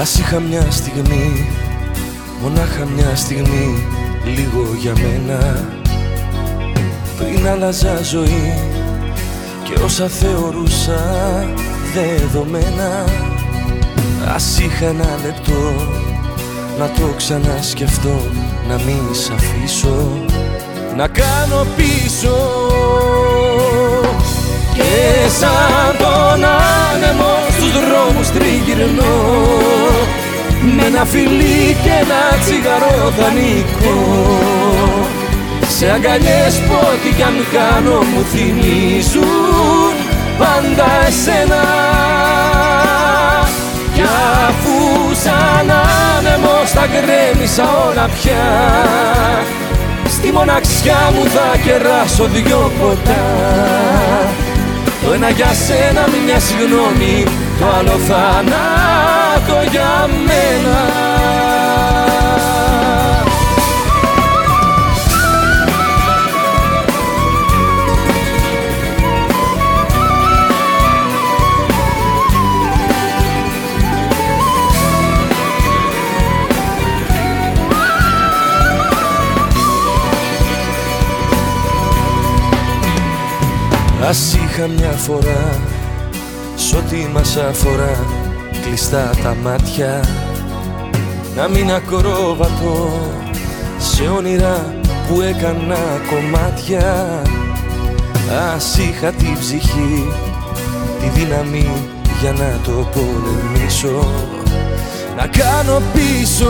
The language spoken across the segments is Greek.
Ας είχα μια στιγμή, μονάχα μια στιγμή, λίγο για μένα, πριν άλλαζα ζωή και όσα θεωρούσα δεδομένα. Ας είχα ένα λεπτό να το ξανασκεφτώ, να μην σ' αφήσω να κάνω πίσω. Και σαν τον άνεμο στους δρόμους τριγυρνώ, με ένα φιλί και ένα τσιγαρό δανεικό. Σε αγκαλιές που ό,τι κι αν κάνω μου θυμίζουν πάντα εσένα. Κι αφού σαν άνεμος τα γκρέμισα όλα πια, στη μοναξιά μου θα κεράσω δυο ποτά. Το ένα για σένα, μια συγγνώμη, το άλλο θάνατο για μένα. Ας είχα μια φορά σ' ό,τι μας αφορά κλειστά τα μάτια, να μην ακρόβατο σε όνειρα που έκανα κομμάτια. Ας είχα τη ψυχή, τη δύναμη για να το πολεμήσω, να κάνω πίσω.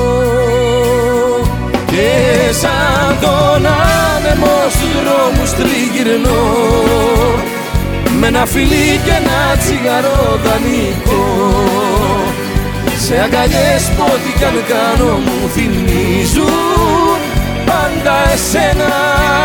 Και σαν τον άνεμο στους δρόμους τριγυρνώ, με ένα φιλί και ένα τσιγαρό δανεικό. Σε αγκαλιές που ό,τι κι αν κάνω μου θυμίζουν πάντα εσένα.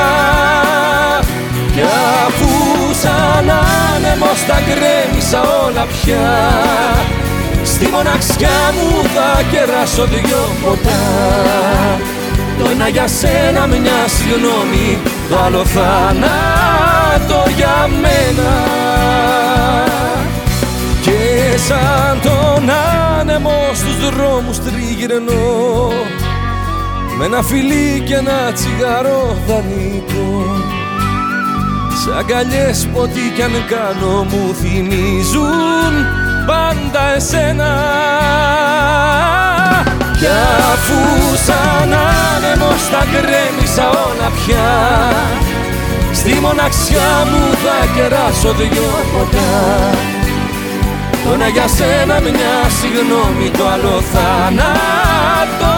Κι αφού σαν άνεμος τα γκρέμισα όλα πια, στη μοναξιά μου θα κεράσω δυο ποτά. Το ένα για σένα, μια συγγνώμη, το άλλο θάνατο για μένα. Και σαν τον άνεμο στους δρόμους τριγυρνώ, με ένα φιλί και ένα τσιγαρό δανεικό. Σε αγκαλιές που ό,τι κι αν κάνω μου θυμίζουν πάντα εσένα. Κι αφού σαν άνεμος τα γκρέμισα όλα πια, στη μοναξιά μου θα κεράσω δυο ποτά. Το ένα για σένα, μια συγγνώμη, το άλλο θάνατο